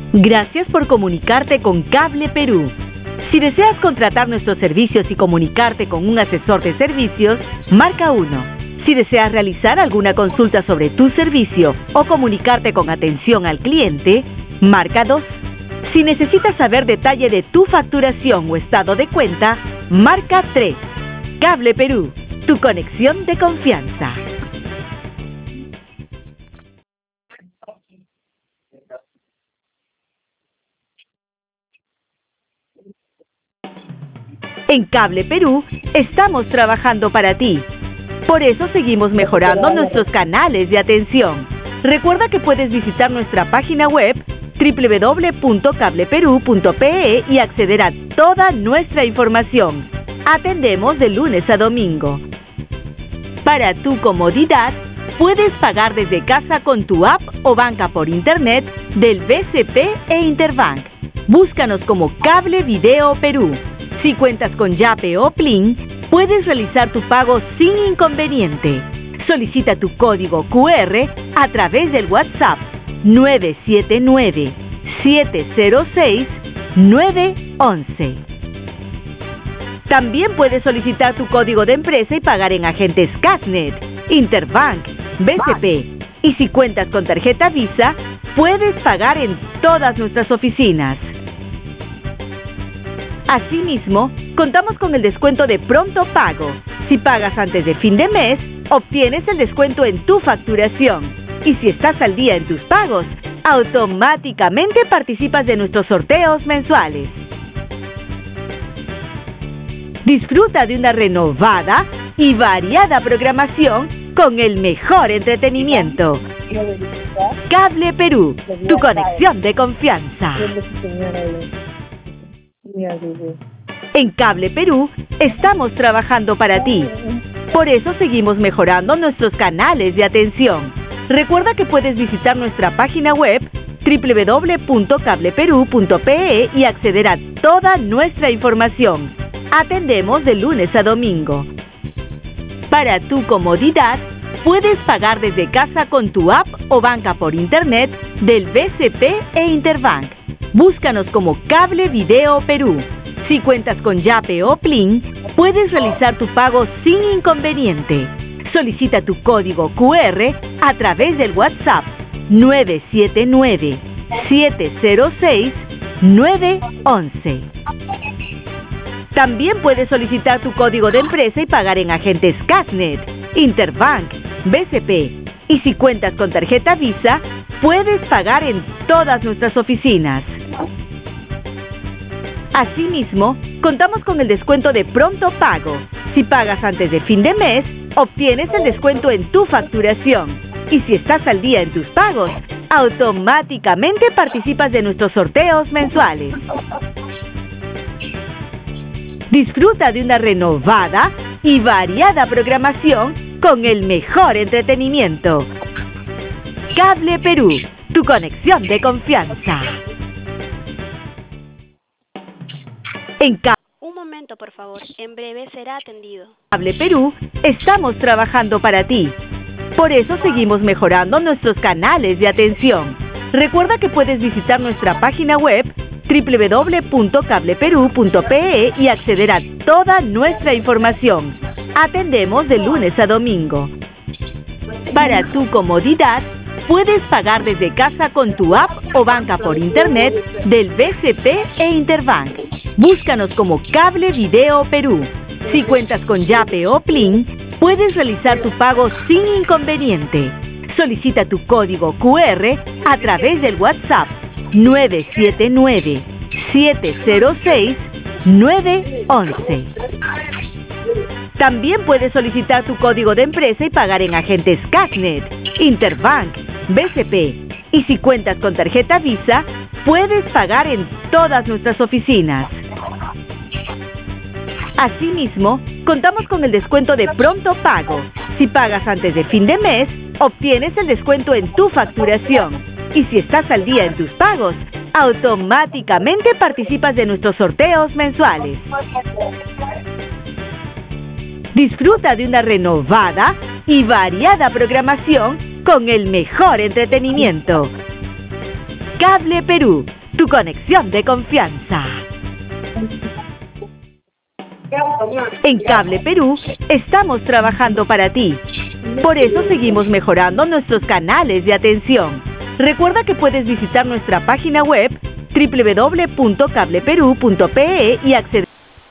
Gracias por comunicarte con Cable Perú. Si deseas contratar nuestros servicios y comunicarte con un asesor de servicios, marca 1. Si deseas realizar alguna consulta sobre tu servicio o comunicarte con atención al cliente, marca 2. Si necesitas saber detalle de tu facturación o estado de cuenta, marca 3. Cable Perú, tu conexión de confianza. En Cable Perú estamos trabajando para ti. Por eso seguimos mejorando nuestros canales de atención. Recuerda que puedes visitar nuestra página web www.cableperu.pe y acceder a toda nuestra información. Atendemos de lunes a domingo. Para tu comodidad, puedes pagar desde casa con tu app o banca por internet del BCP e Interbank. Búscanos como Cable Video Perú. Si cuentas con Yape o Plin, puedes realizar tu pago sin inconveniente. Solicita tu código QR a través del WhatsApp 979-706-911. También puedes solicitar tu código de empresa y pagar en agentes Casnet, Interbank, BCP. Y si cuentas con tarjeta Visa, puedes pagar en todas nuestras oficinas. Asimismo, contamos con el descuento de pronto pago. Si pagas antes de fin de mes, obtienes el descuento en tu facturación. Y si estás al día en tus pagos, automáticamente participas de nuestros sorteos mensuales. Disfruta de una renovada y variada programación con el mejor entretenimiento. Cable Perú, tu conexión de confianza. En Cable Perú estamos trabajando para ti. Por eso seguimos mejorando nuestros canales de atención. Recuerda que puedes visitar nuestra página web www.cableperu.pe y acceder a toda nuestra información. Atendemos de lunes a domingo. Para tu comodidad, puedes pagar desde casa con tu app o banca por internet del BCP e Interbank. Búscanos como Cable Video Perú. Si cuentas con Yape o Plin, puedes realizar tu pago sin inconveniente. Solicita tu código QR a través del WhatsApp 979-706-911. También puedes solicitar tu código de empresa y pagar en agentes Casnet, Interbank, BCP. Y si cuentas con tarjeta Visa, puedes pagar en todas nuestras oficinas. Asimismo, contamos con el descuento de pronto pago. Si pagas antes de fin de mes, obtienes el descuento en tu facturación. Y si estás al día en tus pagos, automáticamente participas de nuestros sorteos mensuales. Disfruta de una renovada y variada programación con el mejor entretenimiento. Cable Perú, tu conexión de confianza. Un momento, por favor. En breve será atendido. Cable Perú, estamos trabajando para ti. Por eso seguimos mejorando nuestros canales de atención. Recuerda que puedes visitar nuestra página web www.cableperu.pe y acceder a toda nuestra información. Atendemos de lunes a domingo. Para tu comodidad, puedes pagar desde casa con tu app o banca por internet del BCP e Interbank. Búscanos como Cable Video Perú. Si cuentas con Yape o Plin, puedes realizar tu pago sin inconveniente. Solicita tu código QR a través del WhatsApp 979-706-911. También puedes solicitar tu código de empresa y pagar en agentes Casnet, Interbank, BCP. Y si cuentas con tarjeta Visa, puedes pagar en todas nuestras oficinas. Asimismo, contamos con el descuento de pronto pago. Si pagas antes de fin de mes, obtienes el descuento en tu facturación. Y si estás al día en tus pagos, automáticamente participas de nuestros sorteos mensuales. Disfruta de una renovada y variada programación con el mejor entretenimiento. Cable Perú, tu conexión de confianza. En Cable Perú estamos trabajando para ti. Por eso seguimos mejorando nuestros canales de atención. Recuerda que puedes visitar nuestra página web www.cableperú.pe y acceder.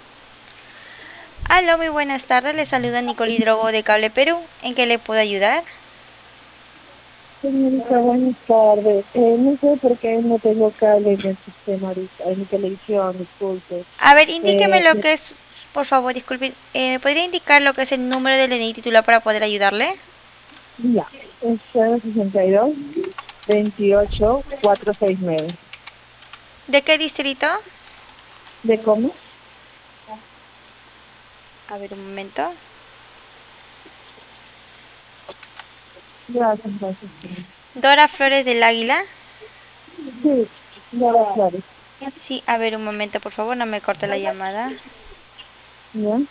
Aló, muy buenas tardes. Le saluda Nicole Hidrogo de Cable Perú. ¿En qué le puedo ayudar? Señorita, buenas tardes. No sé por qué no tengo cable en el sistema ahorita, en mi televisión, disculpe. A ver, indíqueme lo que es, por favor, disculpe. ¿Me podría indicar lo que es el número del DNI titular para poder ayudarle? Ya, es 062 28 469. ¿De qué distrito? ¿De cómo? A ver, un momento. Gracias. Dora Flores del Águila. Sí, ya va, claro. Sí, a ver, un momento, por favor, no me corte la llamada. ¿Ya?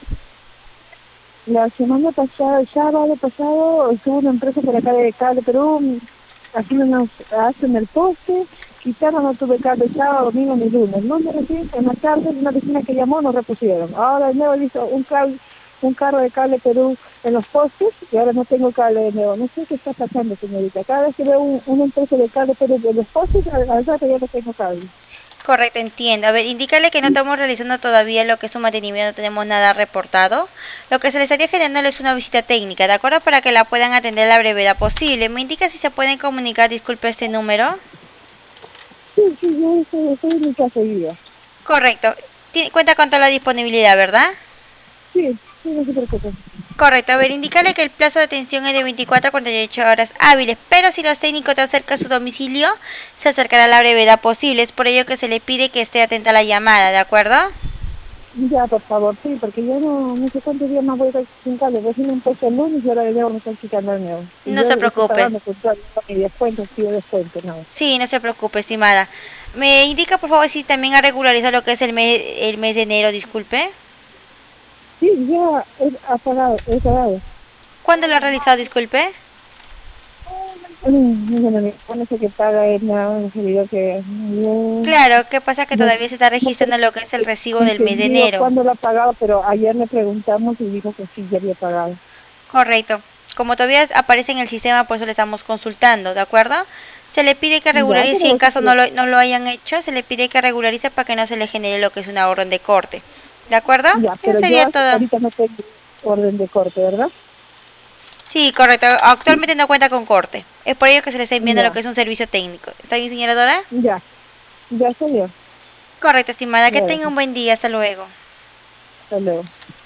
La semana pasada, el sábado pasado, estuvo una empresa por acá de Cable Perú haciendo hacen el poste, quitaron, no tuve cable el sábado, domingo ni lunes. No me recién, en la tarde, una vecina que llamó nos repusieron. Ahora de nuevo he visto un carro de Cable Perú en los postes y ahora no tengo cable de nuevo. No sé qué está pasando, señorita. Cada vez que veo una empresa de Cable Perú en los postes, al rato ya no tengo cable. Correcto, entiendo. A ver, indícale que no estamos realizando todavía lo que es un mantenimiento, no tenemos nada reportado. Lo que se le estaría generando es una visita técnica, ¿de acuerdo? Para que la puedan atender a la brevedad posible. ¿Me indica si se pueden comunicar, disculpe, este número? Sí, yo estoy en mi casa hoy día. Correcto. Cuenta con toda la disponibilidad, ¿verdad? Sí, no se preocupe. Correcto. A ver, indícale que el plazo de atención es de 24 a 48 horas hábiles, pero si los técnicos te acercan a su domicilio, se acercará a la brevedad posible. Es por ello que se le pide que esté atenta a la llamada, ¿de acuerdo? Ya, por favor, sí, porque yo no sé cuántos días más voy a estar sin cable. Recién empecé el lunes y ahora de nuevo me están quitando el nuevo. Y No yo se estoy preocupe. pagando por todo mi descuento, sí, descuento, no. Sí, no se preocupe, estimada. ¿Me indica, por favor, si también ha regularizado lo que es el mes de enero, disculpe? Sí, ya he pagado. ¿Cuándo lo ha realizado, disculpe? Bueno, mi hermano sé que paga, él me ha sugerido que Claro, ¿qué pasa? Que no, todavía se está no registrando lo que es el recibo del mes de entendido enero. cuándo lo ha pagado, pero ayer le preguntamos y dijo que sí, ya había pagado. Correcto. Como todavía aparece en el sistema, por eso le estamos consultando, ¿de acuerdo? Se le pide que Ya, regularice, si en caso no lo hayan hecho, se le pide que regularice para que no se le genere lo que es una orden de corte. ¿De acuerdo? ya, Eso pero yo sería todo. ahorita no tengo orden de corte, ¿verdad? Sí, correcto. Actualmente no cuenta con corte. Es por ello que se le está enviando lo Ya, que es un servicio técnico. ¿Está bien, señora Dora? ya soy yo. Correcto, estimada. Que Ya, tenga un buen día. Hasta luego. hasta luego.